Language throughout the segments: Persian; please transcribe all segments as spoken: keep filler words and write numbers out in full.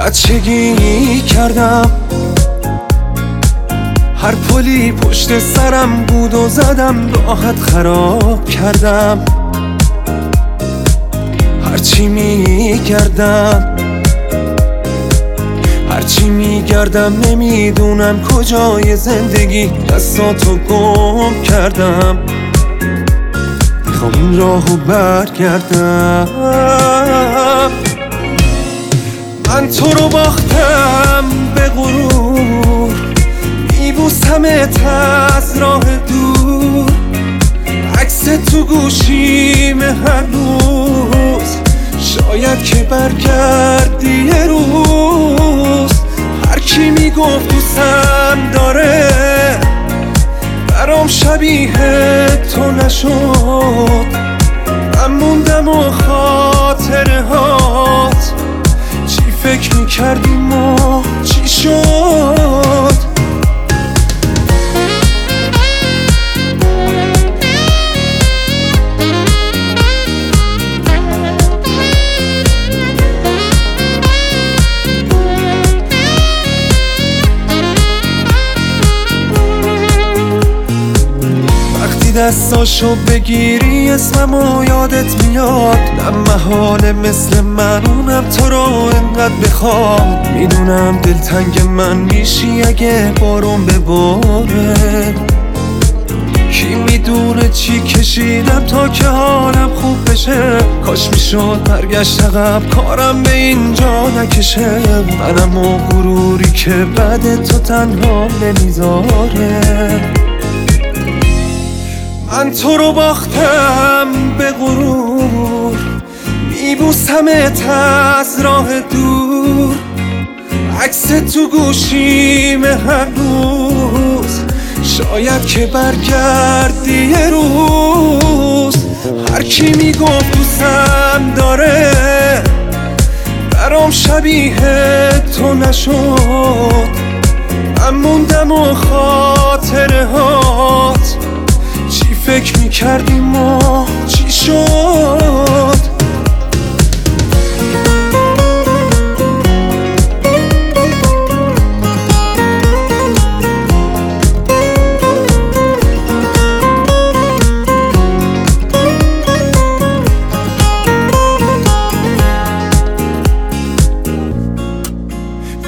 بچگی کردم، هر پلی پشت سرم بود و زدم، راحت خراب کردم. هرچی میگردم هرچی میگردم نمیدونم کجای زندگی دستاتو گم کردم. میخوام این راهو برگردم. من تو رو باختم به غرور، میبوسمت از راه دور، عکس تو گوشیم هر روز. شاید که برگردی یه روز. هر کی میگفت دوستم داره برام شبیه تو نشد. من موندم و خاطره هات، چی فکر میکردیم و چی شد. دستاشو بگیری اسممو یادت میاد. نه محاله مثل من اونم تو رو انقدر بخواد. میدونم دلتنگ من میشی اگه بارون بباره. کی میدونه چی کشیدم تا که حالم خوب بشه. کاش میشد برگشت عقب کارم به اینجا نکشه. منم و غروری که بعد تو تنها نمیذاره. من تو رو باختم به غرور، میبوسمت از راه دور، عکس تو گوشیم هر روز. شاید که برگردی یه روز. هر کی میگفت دوستم داره برام شبیه تو نشد. من موندم و خاطره هات، چی فکر میکردیم و چی شد.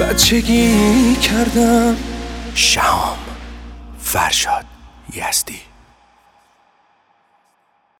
بچگی کردم. شهام فرشاد یزدی.